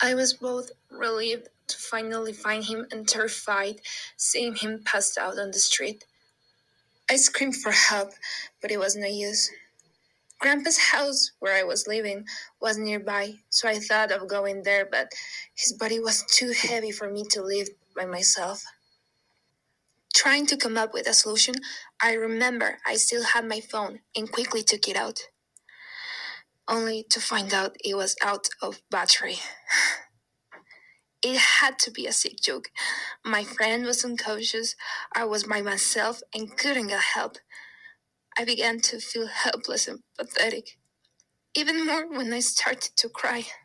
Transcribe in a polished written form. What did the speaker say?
I was both relieved to finally find him and terrified seeing him passed out on the street. I screamed for help, but it was no use. Grandpa's house, where I was living, was nearby, so I thought of going there, but his body was too heavy for me to leave by myself. Trying to come up with a solution, I remember I still had my phone and quickly took it out, only to find out it was out of battery. It had to be a sick joke. My friend was unconscious, I was by myself and couldn't get help. I began to feel helpless and pathetic, even more when I started to cry.